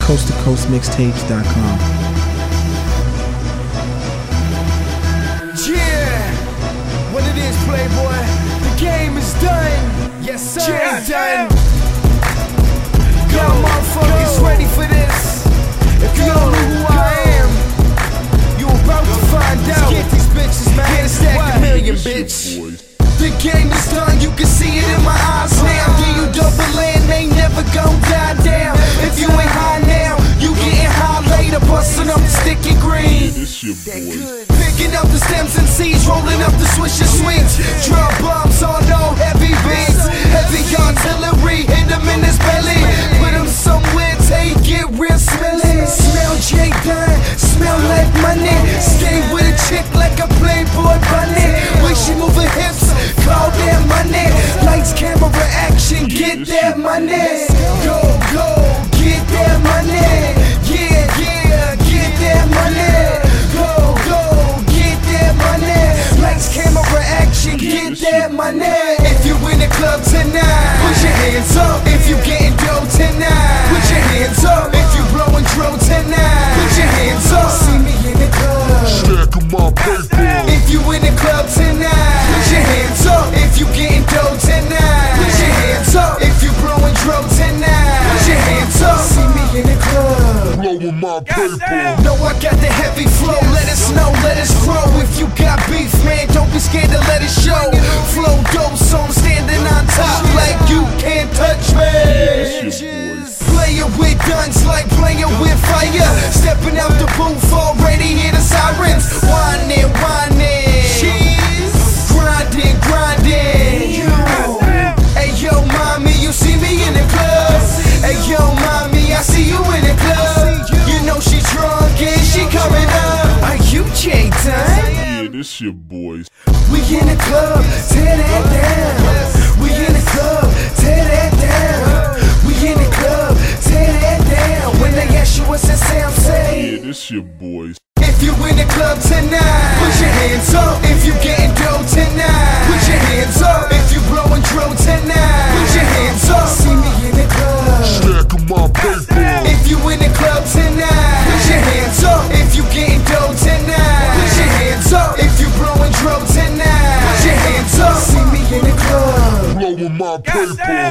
coasttocoastmixtapes.com. Yeah, what it is, Playboy, the game is done. Yes, sir, it's done. Y'all motherfuckers ready for this? If you don't know who I am, you about to find out. Get these bitches, man. Get a stack a million, bitch. The game is done, you can see it in my eyes now. You double in, they never gon' die down. If you ain't high now, you getting high later. Bustin' up the sticky green. Picking up the stems and seeds, rolling up the swisher swings. Drop bombs on all heavy beats. Heavy artillery, hit him in his belly. Put him somewhere till he get real smelly. Smell J Dunn, smell like money. Stay with a chick like a Playboy bunny. Way she moving hips, call that money. Lights, camera, action, get that money. Go, go, get that money. Yeah, yeah, get that money. Go, go, get that money. Lights, camera, action, get that money. If you in the club tonight, put your hands up. If you getting dough tonight, put your hands up. If you blowing dro tonight, put your hands up. See me in the club, stacking my paper. If you in the club tonight, put your hands up. If you getting dough tonight, put your hands up. If you blowing dro tonight, put your hands up. See me in the club, Blowing my paper. no, I got the heavy flow. Let us know, let us grow. If you got beef, man, don't be scared to let it show. Flow dope, so I'm standing on top like you can't touch me. Playing with guns like playing with fire. Stepping out the booth, already hear the sirens. Whining, whining, grinding, grinding. Hey yo, mommy, you see me in the club. Hey yo, mommy, I see you in the club. You know she drunk and she coming up. Are you J-Dunn? Yeah, this your boys. We in the club, tear that down.